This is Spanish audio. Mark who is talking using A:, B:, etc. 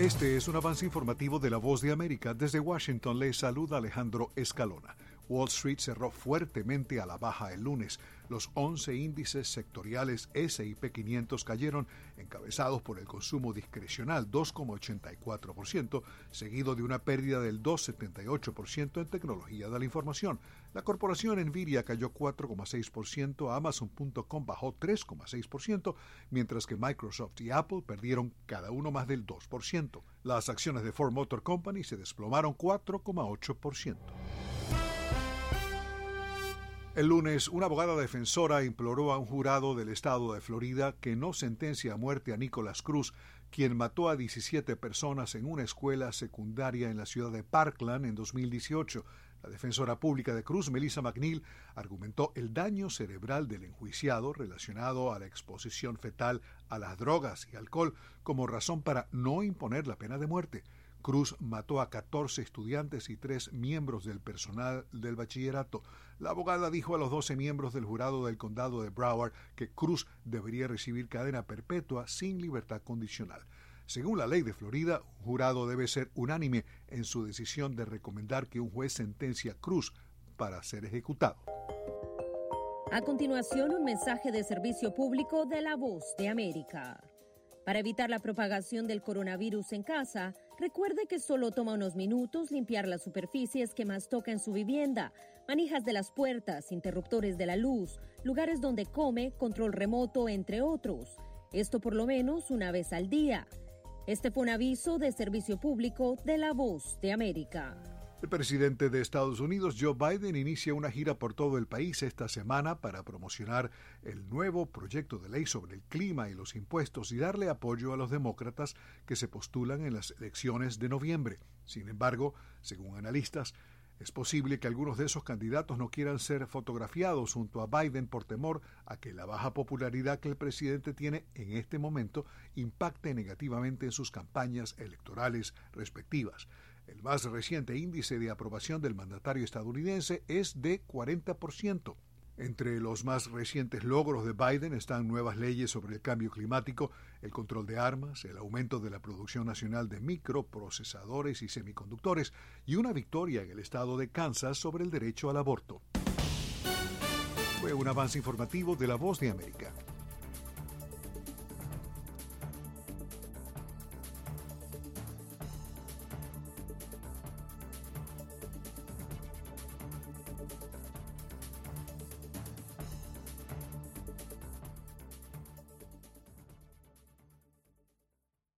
A: Este es un avance informativo de La Voz de América. Desde Washington les saluda Alejandro Escalona. Wall Street cerró fuertemente a la baja el lunes. Los 11 índices sectoriales S&P 500 cayeron, encabezados por el consumo discrecional 2,84%, seguido de una pérdida del 2,78% en tecnología de la información. La corporación Nvidia cayó 4,6%, Amazon.com bajó 3,6%, mientras que Microsoft y Apple perdieron cada uno más del 2%. Las acciones de Ford Motor Company se desplomaron 4,8%. El lunes, una abogada defensora imploró a un jurado del estado de Florida que no sentencie a muerte a Nicholas Cruz, quien mató a 17 personas en una escuela secundaria en la ciudad de Parkland en 2018. La defensora pública de Cruz, Melissa McNeil, argumentó el daño cerebral del enjuiciado relacionado a la exposición fetal a las drogas y alcohol como razón para no imponer la pena de muerte. Cruz mató a 14 estudiantes y 3 miembros del personal del bachillerato. La abogada dijo a los 12 miembros del jurado del condado de Broward que Cruz debería recibir cadena perpetua sin libertad condicional. Según la ley de Florida, un jurado debe ser unánime en su decisión de recomendar que un juez sentencie a Cruz para ser ejecutado.
B: A continuación, un mensaje de servicio público de La Voz de América. Para evitar la propagación del coronavirus en casa, recuerde que solo toma unos minutos limpiar las superficies que más toca en su vivienda, manijas de las puertas, interruptores de la luz, lugares donde come, control remoto, entre otros. Esto por lo menos una vez al día. Este fue un aviso de servicio público de La Voz de América.
A: El presidente de Estados Unidos, Joe Biden, inicia una gira por todo el país esta semana para promocionar el nuevo proyecto de ley sobre el clima y los impuestos y darle apoyo a los demócratas que se postulan en las elecciones de noviembre. Sin embargo, según analistas, es posible que algunos de esos candidatos no quieran ser fotografiados junto a Biden por temor a que la baja popularidad que el presidente tiene en este momento impacte negativamente en sus campañas electorales respectivas. El más reciente índice de aprobación del mandatario estadounidense es de 40%. Entre los más recientes logros de Biden están nuevas leyes sobre el cambio climático, el control de armas, el aumento de la producción nacional de microprocesadores y semiconductores y una victoria en el estado de Kansas sobre el derecho al aborto. Fue un avance informativo de La Voz de América.